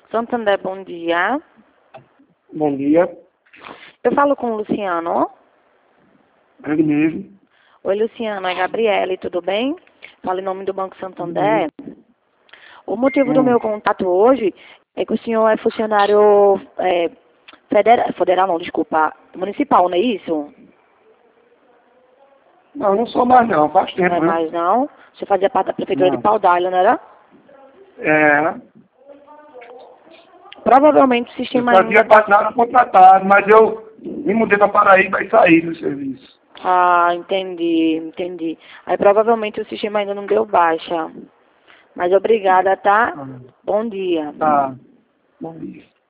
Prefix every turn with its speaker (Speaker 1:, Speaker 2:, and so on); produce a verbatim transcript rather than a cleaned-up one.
Speaker 1: Santander, bom dia.
Speaker 2: Bom dia.
Speaker 1: Eu falo com o Luciano.
Speaker 2: É ele mesmo.
Speaker 1: Oi, Luciano, é Gabriele, tudo bem? Falo em nome do Banco Santander. O motivo do
Speaker 2: Hum.
Speaker 1: meu contato hoje é que o senhor é funcionário é, federal, federal, não, desculpa, municipal, não é isso?
Speaker 2: Não, não sou mais não, faz tempo,
Speaker 1: Não é
Speaker 2: né?
Speaker 1: mais, não? O senhor fazia parte da prefeitura de
Speaker 2: Não.
Speaker 1: Paudalho, não era?
Speaker 2: É,
Speaker 1: Provavelmente o
Speaker 2: eu
Speaker 1: sistema
Speaker 2: fazia
Speaker 1: ainda está...
Speaker 2: parte nada contratado, mas eu me mudei para Paraíba e saí do serviço.
Speaker 1: Ah, entendi, entendi. Aí provavelmente o sistema ainda não deu baixa. Mas obrigada, tá?
Speaker 2: Ah,
Speaker 1: Bom dia.
Speaker 2: tá. Bom dia.